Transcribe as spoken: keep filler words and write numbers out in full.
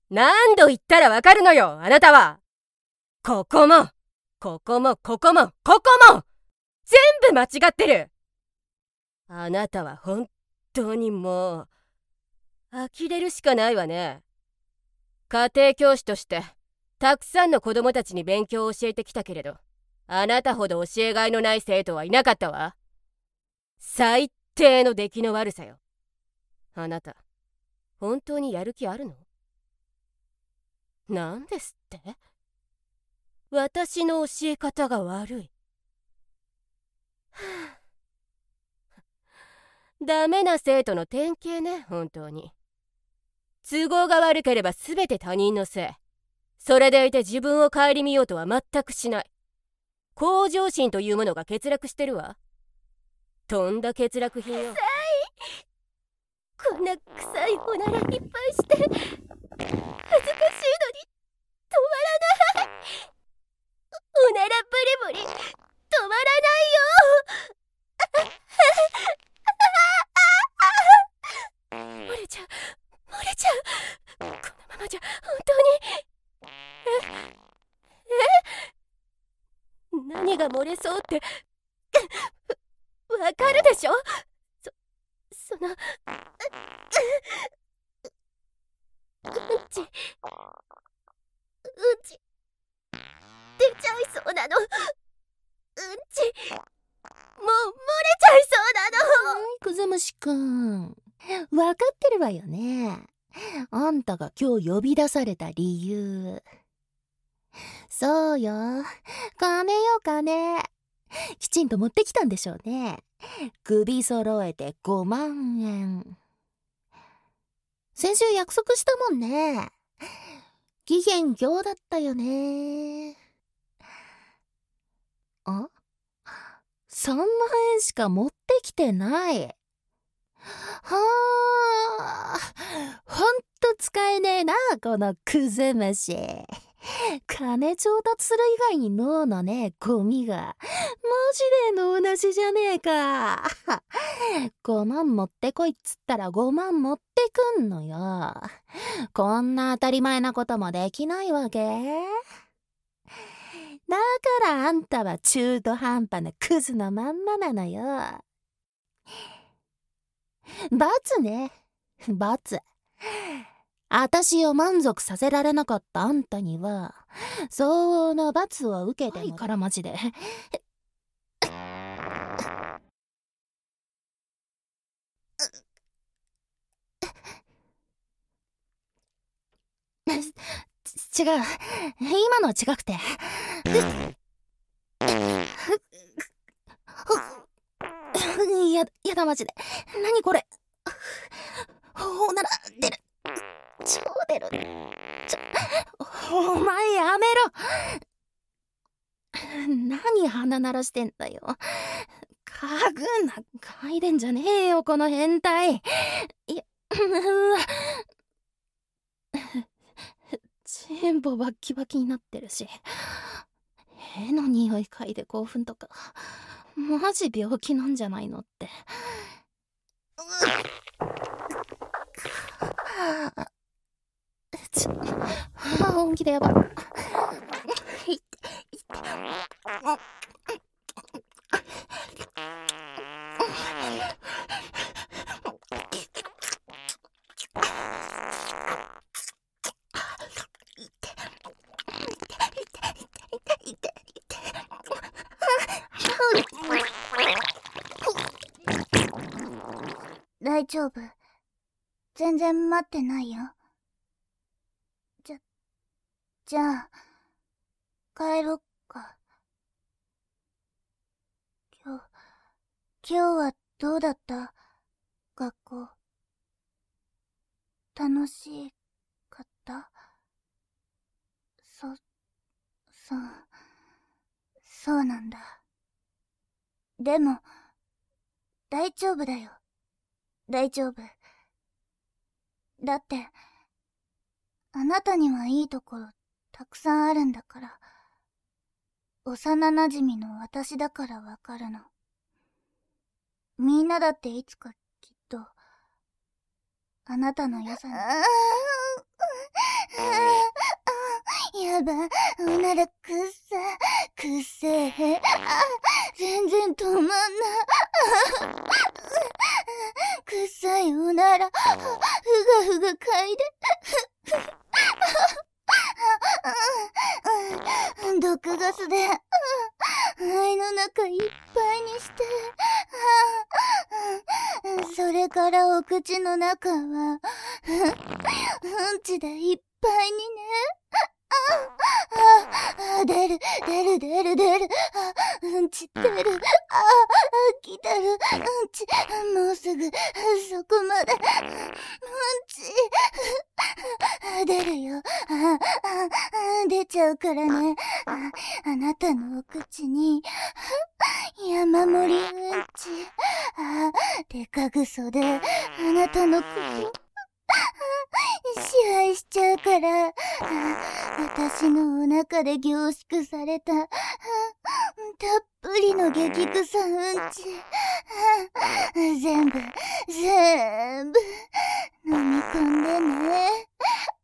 何度言ったらわかるのよ、あなたは。ここも、ここも、ここも、ここも全部間違ってる。あなたは本当にもう、呆れるしかないわね。家庭教師として、たくさんの子供たちに勉強を教えてきたけれど、あなたほど教えがいのない生徒はいなかったわ。最低の出来の悪さよ。あなた、本当にやる気あるの？なんですって？私の教え方が悪い。ダメな生徒の典型ね、本当に。都合が悪ければ全て他人のせい。それでいて自分を顧みようとは全くしない。向上心というものが欠落してるわ。とんだ欠落品よ。こんな臭いおならいっぱいして恥ずかしいのに止まらない。おならブリブリ止まらないよ。漏れちゃう漏れちゃう。このままじゃ本当に。ええ何が漏れそうってわかるでしょ。そそのうんちうんち出ちゃいそうなの。うんちもう漏れちゃいそうなの。 はい、くずむしくん。わかってるわよね。あんたが今日呼び出された理由。そうよ。金よ金。きちんと持ってきたんでしょうね。首揃えてごまんえん。先週約束したもんね。期限今日だったよね。あ？ さんまんえんしか持ってきてない。はあ、ほんと使えねえな、このクズ虫。金調達する以外に脳のねえゴミが。マジで脳なしじゃねえか。ごまん持ってこいっつったらごまん持ってくんのよ。こんな当たり前なこともできないわけ？だからあんたは中途半端なクズのまんまなのよ。罰ね。罰。あたしを満足させられなかったあんたには、相応の罰を受けてもいいからマジで。違う。今のは違くて。や、やだマジで。何これ。おなら出る。超出る。ちょ、お前やめろ。何鼻鳴らしてんだよ。嗅ぐな、嗅いでんじゃねえよ、この変態。いや、うわ。チンポバッキバキになってるし。への匂い嗅いで興奮とか。マジ病気なんじゃないのって。ちょ、本気でやば。 大丈夫。全然待ってないよ。じゃ、じゃあ、帰ろっか。今日、今日はどうだった？学校。楽しかった？そ、そう、そうなんだ。でも、大丈夫だよ。大丈夫。だって、あなたにはいいところたくさんあるんだから。幼馴染の私だからわかるの。みんなだっていつかきっと、あなたの良さに。 やば、おならくっさ、くっせえ。あ、全然止まんな。くっさいおなら、ふがふがかいで。毒ガスで肺の中いっぱいにして、それからお口の中はうんちでいっぱいにね。ああ、出る、出る、出る、出る。あ、うんち出る。ああ、来てる。うんち、もうすぐ、そこまで。うんち、出るよ。ああ、出ちゃうからね。あ、あなたのお口に、山盛りうんち。あ、デカグソで、あなたの口、支配しちゃうから、私のお腹で凝縮された、たっぷりの激臭うんち、全部、全部、飲み込んでね。